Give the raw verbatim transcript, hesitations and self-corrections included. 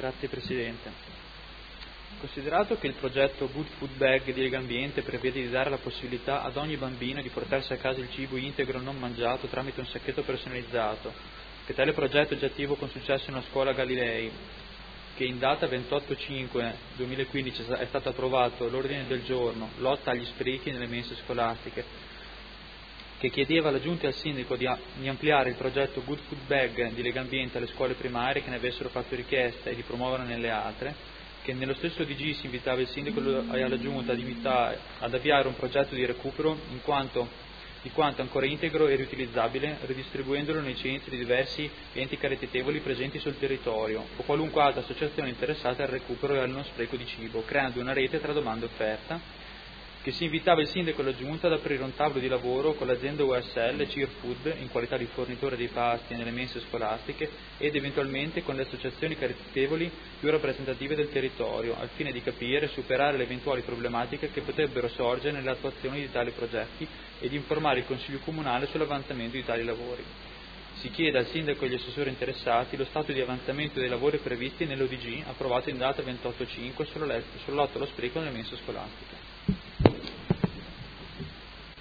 Grazie Presidente. Considerato che il progetto Good Food Bag di Legambiente prevede di dare la possibilità ad ogni bambino di portarsi a casa il cibo integro non mangiato tramite un sacchetto personalizzato, che tale progetto è già attivo con successo in una scuola Galilei, che in data ventotto cinque duemilaquindici è stato approvato l'ordine del giorno Lotta agli sprechi nelle mense scolastiche, che chiedeva alla Giunta e al Sindaco di, di ampliare il progetto Good Food Bag di Legambiente alle scuole primarie che ne avessero fatto richiesta e di promuovere nelle altre, che nello stesso D G si invitava il Sindaco e alla Giunta ad, invitare, ad avviare un progetto di recupero in quanto, di quanto ancora integro e riutilizzabile, ridistribuendolo nei centri di diversi enti caritatevoli presenti sul territorio o qualunque altra associazione interessata al recupero e al non spreco di cibo, creando una rete tra domanda e offerta, che si invitava il Sindaco e la Giunta ad aprire un tavolo di lavoro con l'azienda U S L C I R Food in qualità di fornitore dei pasti nelle mense scolastiche ed eventualmente con le associazioni caritatevoli più rappresentative del territorio, al fine di capire e superare le eventuali problematiche che potrebbero sorgere nell'attuazione di tali progetti e di informare il Consiglio Comunale sull'avanzamento di tali lavori. Si chiede al Sindaco e agli assessori interessati lo stato di avanzamento dei lavori previsti nell'O D G approvato in data ventotto cinque sulla lotta allo spreco nelle mense scolastiche.